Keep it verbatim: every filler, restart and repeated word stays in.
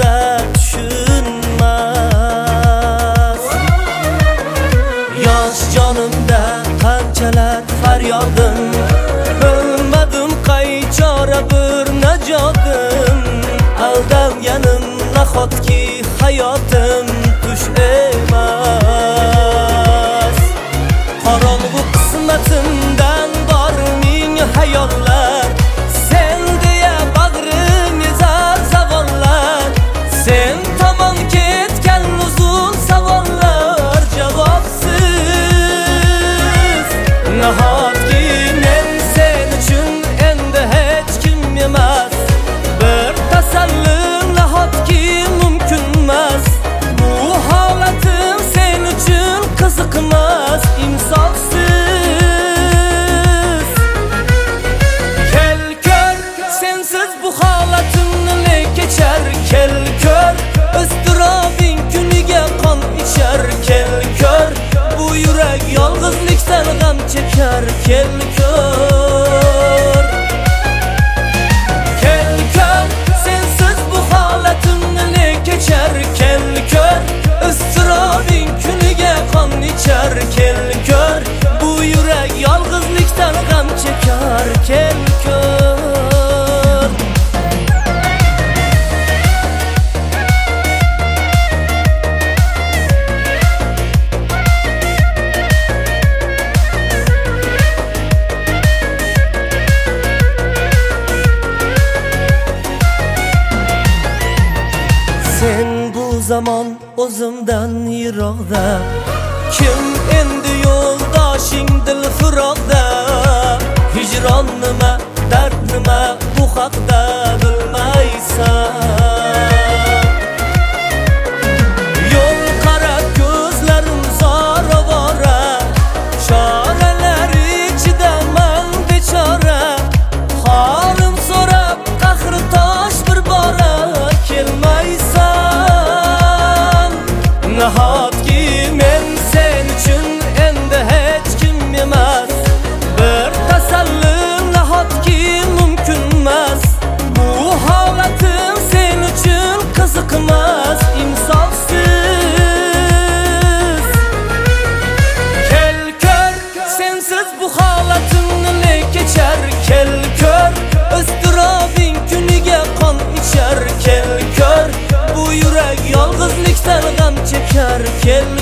da tushunmas. Yosh jonimda qanchalar faryodim, bilmadim qay chora bir najotim. Aldanganim nahotki hayotim tush emas. Qorong'u qismatimdan bor ming hayollar, sen deya bag'rim ezar savollar. Sen tomon ketgan uzun savollar javobsiz. Nahotki men sen uchun endi hech kim emas. Bir tasalli nahotki mumkin emas. Bu holatim sen uchun qiziqmas, insofsiz. Kel ko'r, sensiz bu holatimni ne kechar. Kel ko'r, o'stirobing kuniga qon ichar. Kel ko'r, bu yurak yolg'izlikdan g'am chekar. Kel ko'r, kel ko'r, sensiz bu holatimni ne kechar. Kel ko'r, o'stirobing kuniga qon ichar. Kel ko'r, bu yurak yolg'izlikdan g'am chekar. Kel ko'r. Sen bu zamon o'zimdan yiroqda, kim endi yo'ldoshing dil firoqda. Hijron nima, dard nima, bu haqda bilmaysan. Yo'l qarab ko'zlarim zoravora, choralar ichidaman bechora. Holim so'rab qahri tosh bir bora kelmaysan. Nahotki men sen uchun endi hech kim emas. Bir tasalli nahotki mumkin emas. Bu holatim sen uchun qiziqmas, insofsiz. Kel ko'r, sensiz bu holatimni ne kechar. Kel ko'r, o'stirobing kuniga qon ichar. Kel ko'r, bu yurak yolg'izlikdan g'am chekar. Kel